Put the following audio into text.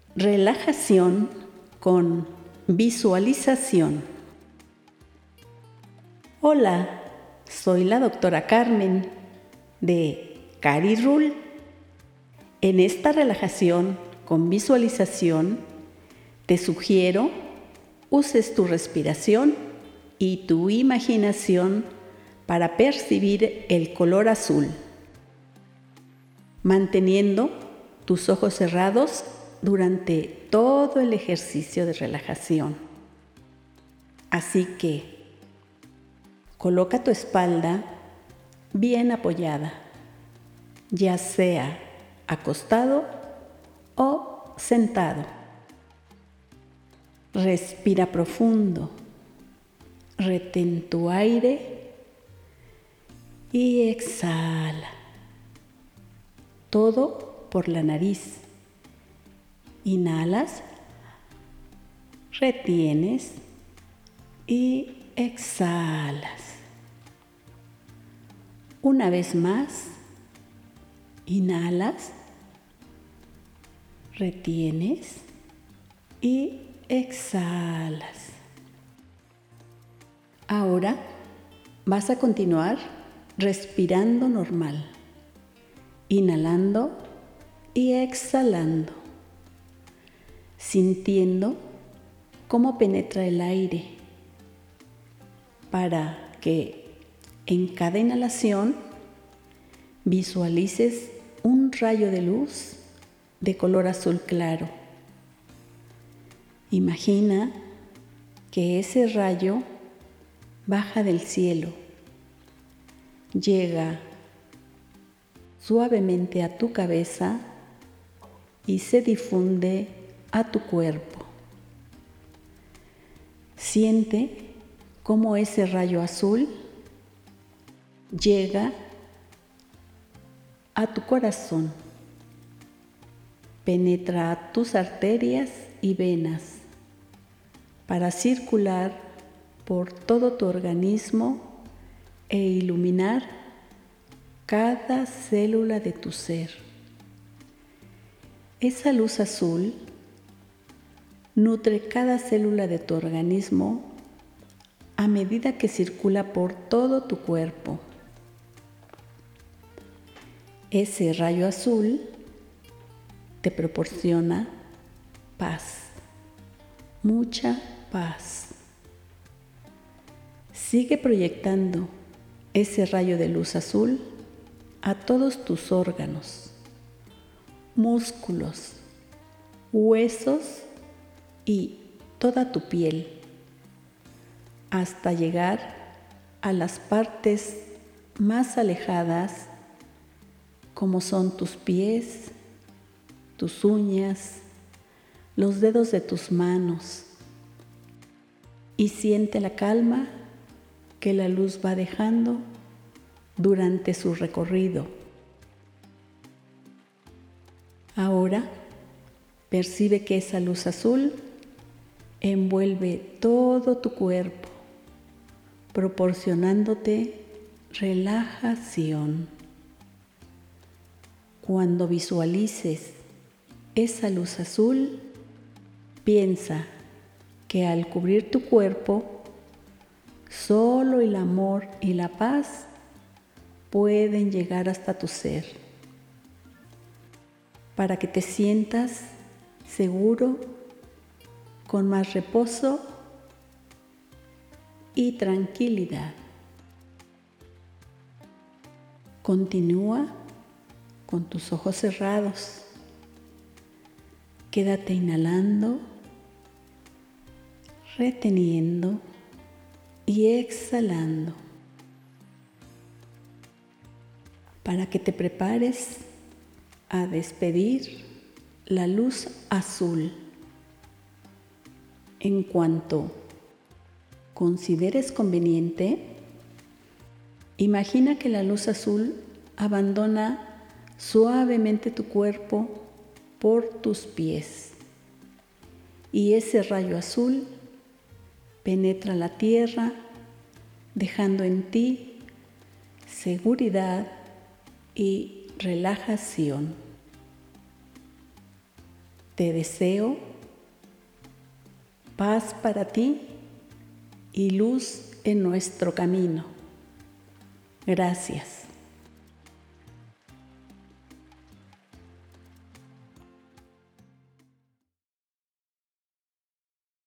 Relajación con visualización. Hola, soy la doctora Carmen de Carirul. En esta relajación con visualización te sugiero uses tu respiración y tu imaginación para percibir el color azul, manteniendo tus ojos cerrados durante todo el ejercicio de relajación. Así que coloca tu espalda bien apoyada, ya sea acostado o sentado. Respira profundo, retén tu aire y exhala. Todo por la nariz. Inhalas, retienes y exhalas. Una vez más, inhalas, retienes y exhalas. Ahora vas a continuar respirando normal, inhalando y exhalando, sintiendo cómo penetra el aire para que en cada inhalación visualices un rayo de luz de color azul claro. Imagina que ese rayo baja del cielo, llega suavemente a tu cabeza y se difunde a tu cuerpo. Siente cómo ese rayo azul llega a tu corazón, penetra a tus arterias y venas para circular por todo tu organismo e iluminar cada célula de tu ser. Esa luz azul nutre cada célula de tu organismo a medida que circula por todo tu cuerpo. Ese rayo azul te proporciona paz, mucha paz. Sigue proyectando ese rayo de luz azul a todos tus órganos, músculos, huesos y toda tu piel, hasta llegar a las partes más alejadas, como son tus pies, tus uñas, los dedos de tus manos, y siente la calma que la luz va dejando durante su recorrido. Ahora percibe que esa luz azul envuelve todo tu cuerpo, proporcionándote relajación. Cuando visualices esa luz azul, piensa que al cubrir tu cuerpo, solo el amor y la paz pueden llegar hasta tu ser, para que te sientas seguro, con más reposo y tranquilidad. Continúa con tus ojos cerrados. Quédate inhalando, reteniendo y exhalando, para que te prepares a despedir la luz azul. En cuanto consideres conveniente, imagina que la luz azul abandona suavemente tu cuerpo por tus pies y ese rayo azul penetra la tierra, dejando en ti seguridad y relajación. Te deseo paz para ti y luz en nuestro camino. Gracias.